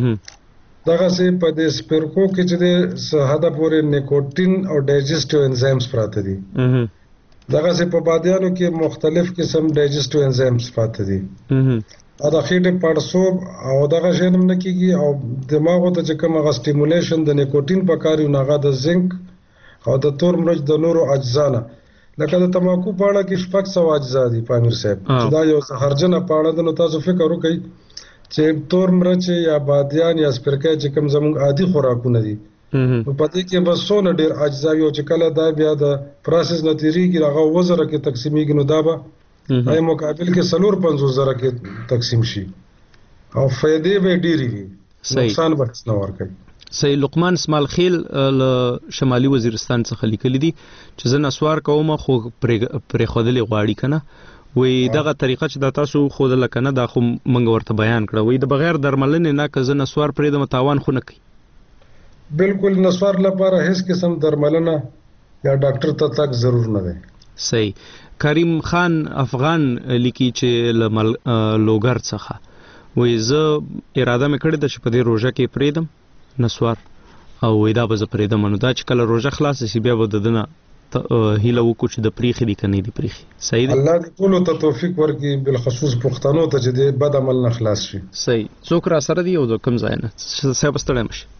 دغسې په دې سپرکو کې چې دی څه حده پورې نیکوټین او ډایجسټیو انزایمز پراته دي. دغسې په بادیانو کې مختلف قسم ډایجسټیو انزایمز پراته دي. او د خېټې پړسوب او دغه شی هم نه کېږي او دماغو ته چې کوم هغه سټیمولیشن د نیکوټین پکار وي نو هغه د زنک او د تور مرچ د نورو اجزا نه لکه د تماکو پاڼه کې 600 اجزا دي پامیر صاحب چې دا یو زهرجنه پاڼه ده. نو تاسو فکر وکړئ چې تور مرچ یا بادیان یا سپرکه چې کوم زموږ عادي خوراکونه دي نو په دې کې بس څونه ډېر اجزا وي او چې کله دا بیا د پروسس نه تېرېږي هغه وزره کې تقسیمېږي نو دا به هغې مقابل کې 450,000 کې تقسیم شي او فایدې به ډېرې وي نقصان به هېڅ نه ورکوي. صحیح. لقمان اسماعیل خیل له شمالي وزیرستان څخه لیکلي دي چې زه نسوار کوم خو پرېښودلې غواړي که نه وی دغه طریقه چې دا تاسو ښودله که نه دا خو موږ ورته بیان کړه وی د بغیر درملنې نه که زه نسوار پرېږدم تاوان خو نه کوي. بالکل. نسوار لپاره هیڅ قسم درملنه یا ډاکټر ته تګ ضرور نه دی. صحیح. کریم خان افغان لیکي چې له لوګر څخه وی زه اراده مې کړې ده چې په دې روژه کې پرېږدم نسوار او وی دا به زه پرېږدم نو دا چې کله روژه خلاصه شي بیا به د ده نه هیله وکړو چې د پریخي دي که نه دي پریخي. صحیح دی. الله دې ټولو ته توفیق ورکړي بالخصوص پښتنو ته چې د بد عمل نه خلاص شي. صحیح. څوک را سره دي او د کوم ځای نه صاحب ستړی مه شي.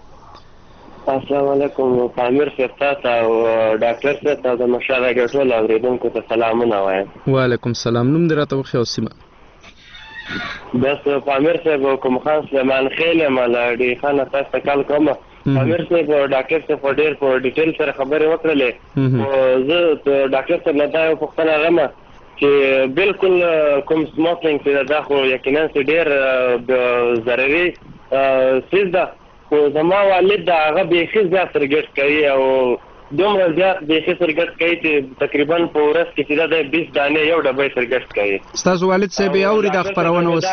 السلام علیکم پامیر صاحب تاسو او ډاکټر صاحب ته د مشال راډیو ټول اورېدونکو ته سلامونه وایم. وعلیکم السلام. نوم دې راته وښیه او سیمه؟ بس پامیر صاحب کوم خان سلیمان خیل یم له ډي خان تاسو ته کال کوم. پامیر صاحب ډاکټر صاحب ډېر په ډیټیل سره خبرې وکړلې او زه ډاکټر صاحب نه دا یو پوښتنه لرم چې بالکل کوم سموکینګ چې دا خو یقینا ډېر ضرري څیز ده خو زما والد د هغه بیخي زیات سرګټ کوي او دومره زیات بیخي سرګټ کوي چې تقریبا په ورځ کې چې دا 20 دانې یو ډبی سرګټ کوي. ستاسو والد صاحب یې اوري دا خپرونه اوس؟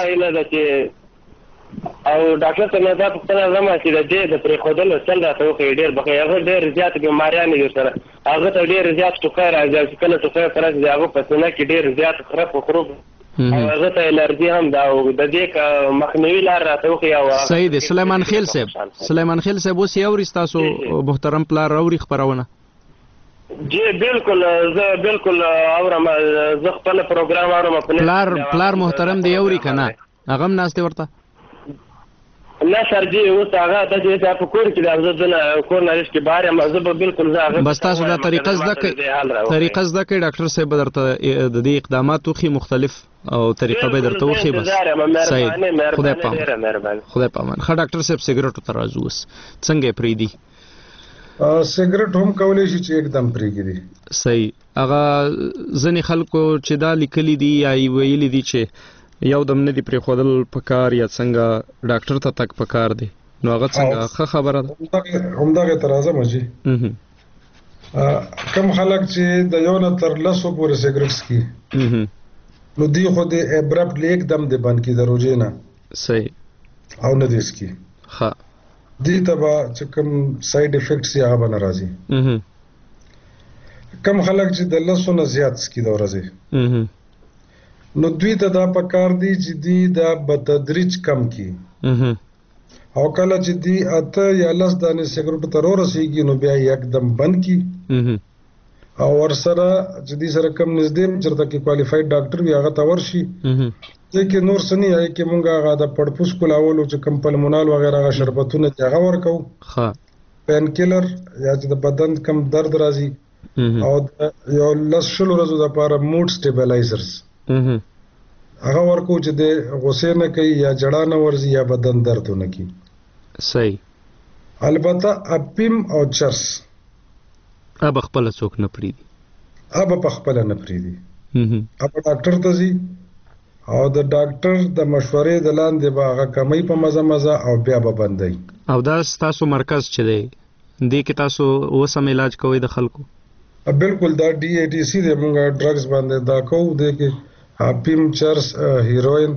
او ډاکټر صاحب نه دا پوښتنه لرم چې د دې د پرېښودلو چل راته وښیي ډېر بخیر. هغه ډېر زیات بیماریانې دي سره هغه ته ډېر زیات ټوخی راځي چې کله ټوخی ورته راشي د هغه په سینه کې ډېر زیات خرپ او خروب او هغه ته الرجي هم ده او د دې مخنیوي لار راته وښیي. صحیح دی. سلیمان خیل صاحب اوس یې اوري ستاسو محترم پلار اوري خپرونه؟ جی بالکل زه بالکل اورم. زه خپل پروګرام اورم. پلار محترم دی اوري که نه؟ هغه هم ناست دی ورته؟ نه سر جی اوس هغه د دې په کور کې د کور نه لږ کې بار یم زه به بالکل زه هغه بس تاسو دا طریقه زده کړئ ډاکټر صاحب به درته د دې اقدامات وښي مختلف او طریقه به درته وښي. بس صحیح. خدای پامان. ښه ډاکټر صاحب سګرټو ته راځو اوس څنګه یې پرېږدي؟ سګرټ هم کولی شي چې एकदम پرېږدي. صحیح. هغه ځینې خلکو چې دا لیکلي دي یا یې ویلي دي چې یو دم نه دي پرېښودل پکار یا څنګه ډاکټر ته تګ پکار دی نو هغه څنګه ښه خبره ده؟ همدغې ته راځم جي. کم خلک چې د یو نه تر 10 پورې سګرټ څکي نو دوی خو د ابرپټلی एकदम د بند کړي د روژې نه. صحیح. او نه دي څکي. ښه. دوی ته به چې کوم سایډ افیکټس یې هغه به نه راځي. کم خلک چې د لسو نه زیات سکي د ورځې نو دوی ته دا پکار دی چې دی دا بتدریج کم کی او کله چې دی اته یا لس دانې سیګریټ ته ورسیږي نو بیا یکدم بند کی او ورسره چې دی سره کم نږدې چرته کې کوالیفاید ډاکټر وي هغه ته ورشي چې نور سني هي کې مونږه هغه د پړپوس کولاولو چې کم پلمونال وغیرہ هغه شربتونه چې هغه ورکو ها پین کیلر یا چې د بدن کم درد راځي او یو لس شلو ورځو لپاره موډ سټیبلایزرز هغه ورکو چې د غوسې نه کوي یا جړا نه ورځي یا بدن درد نه کوي صحیح البته اپیم او چرس اب خپل څوک نه پریدي اب په خپل نه پریدي اب ډاکټر ته ځي او د ډاکټر د مشورې د لاندې به هغه کمی په مزه او بیا به بندي او دا تاسو مرکز چې دی دې کې تاسو اوسم علاج کوئ د خلکو بالکل دا ډي اي ټي سي د موږ ډرګز باندې دا کوو د کې اپیم چرس هیروین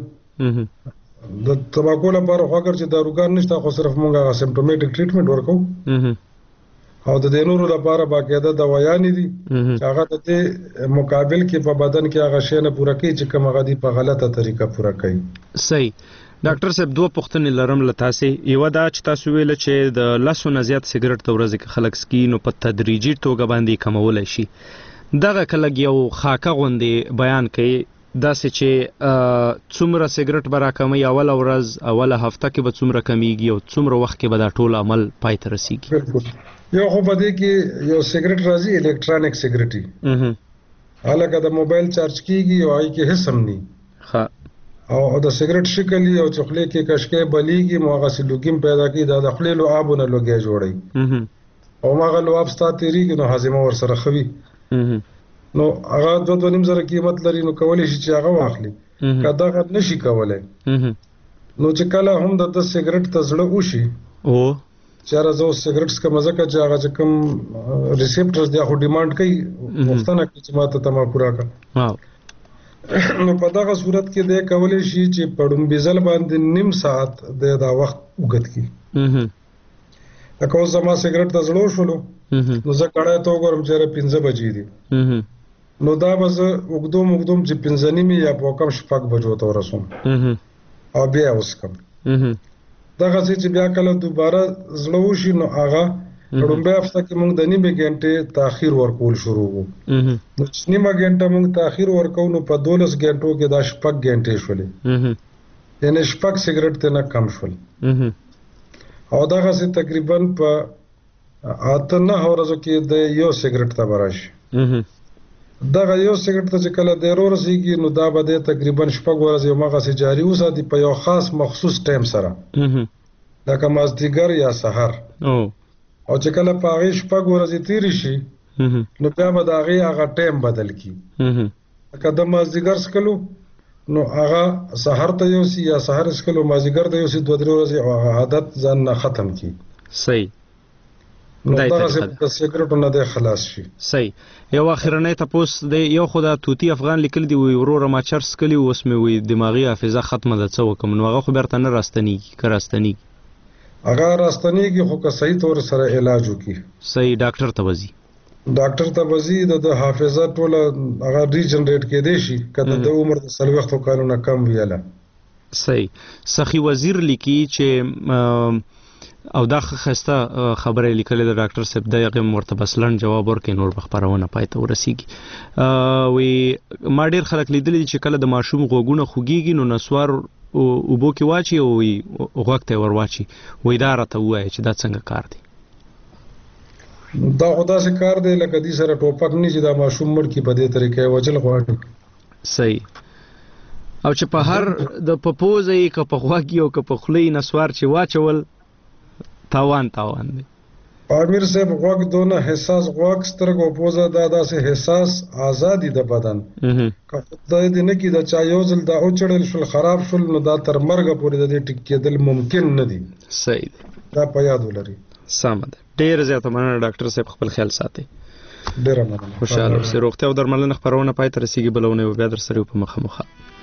د تماکو لپاره خو اگر چې داروګان نشته خو صرف موږ سیمپټومټیک ټریټمنټ ورکو او د نورو لپاره باقاعده دوايانې دي چې هغه د دې مقابل کې په بدن کې هغه شی نه پوره کوي چې کوم هغه دی په غلطه طریقه پوره کوي صحیح ډاکټر صاحب دوه پوښتنې لرم له تاسو یو دا چې تاسو ویل چې د لسو نه زیات سیګریټ د ورځې کې خلک سکي نو په تدریجي توګه باندې کمولای شي دغه کله یو خاکه غوندې بیان کوي داسې چې څومره سیګریټ به راکموي اوله ورځ اوله هفته کې به څومره کمیږي او څومره وخت کې به دا ټول عمل پای ته رسیږي یو خو په دې کې یو سیګریټ راځي الکترونیک سیګریټ هغه د موبایل چارج کیږي او هغه کې هیڅ هم نه ها او د سیګریټ شکل او چخله کې کشکې بلیږي موغه سلوګیم پیدا کوي د خپلو آبونه لوګي جوړي او ماغه لواب ستا تیریږي نو هاضمه ور سره خوي نو هغه د 2.5 زره قیمت لري نو کولای شي چې هغه واخلي کدا غد نشي کولای نو چې کله هم د سیګریټ ته زړه وشي او چاره زو سیګریټس کا مزه کا چې هغه کوم ریسپټرز دی خو ډیماند کوي وختونه کې چې ماته تماکو راکا نو په دغه صورت کې د کولای شي چې پړم بيزل باندې نیم ساعت د دا وخت وګت کی اکه اوس ما سیګریټ ته زړه شولو نو زه کړه ته وګورم چې 5 بجې دي نو دا بز وګدوم چې 5 نیمه یا په کم شپږ بجو ته ورسوم او بیا اوس کوم دغه چې بیا کله دوباره زړه وشي نو هغه لومبه هفته کې موږ د نیمه غنټه تاخير ورکول شروع وکړو نو چې نیمه غنټه موږ تاخير ورکو نو په 12 غنټو کې دا شپږ غنټې شولې یعنی شپږ سیګریټ ته نه کم شول او دغه چې تقریبا په اته نه ورځو کې د یو سیګریټ ته براشي دغه یو سیګریټ ته چې کله د ورسیږي نو دا به تقریبا شپږ ورځې مغه سي جاری وساتي په یو خاص مخصوص ټایم سره لکه مازدیګر یا سحر او چې کله په هغه شپږ ورځې تیر شي نو بیا به دا هغه ټایم بدل کی لکه د مازدیګر سکلو نو هغه سحر ته یو سي یا سحر سکلو مازدیګر ته یو سي 2-3 ورځې او هغه عادت ځان نه ختم کی صحیح نو دا چې سیګریټ نه د خلاص شي صحیح یو اخرنۍ تاسو د یو خدا توتی افغان لیکل دی ورور ما چرس کلی اوس مې وي دماغي حافظه ختمه ده څه وکم نو هغه خو برته نه راستنی هغه راستنیږي خو که صحیح طور سره علاج وکي صحیح ډاکټر ته وځي د حافظه ټول هغه ریجنریټ کېدې شي کله د عمر د 40 کالونو کم ویاله صحیح سخی وزیر لیکي چې او دا خسته خبره لیکل د ډاکټر صاحب دغه مرتبه سلن جواب ورکړي نور بخبرونه پاتې ورسیږي وی ما ډیر خلک لیدل چې کله د ماشوم غوګونه خوګيږي نو نسوار او بو کې واچي او وخت ور واچي وې دا راته وایي چې دا څنګه کار دی دا خدا سي کار دی لکه دې سره ټوپک نه چې دا ماشوم مړ کی په دې طریقې وجل غواړي صحیح او چې په هر د پپوزې ک په خواږي او ک په خلې نسوار چې واچول تاوان دی امیر صاحب غوږ دونه حساس غوږ سترګو پوزه دا داسې حساس آزادي د بدن که خدای دې نه کی دا چا یو ځل دا او چړل شل خراب شل نو دا تر مرګ پورې د دې ټیک کېدل ممکن نه دي صحیح دا په یاد ولري سم ده ډیر زیاته مننه ډاکټر صاحب خپل خیال ساتي ډیر مننه خوشاله اوسئ روغتیا او درملنه خبرونه پای ته رسیدي بلونه او بیا در سره په مخه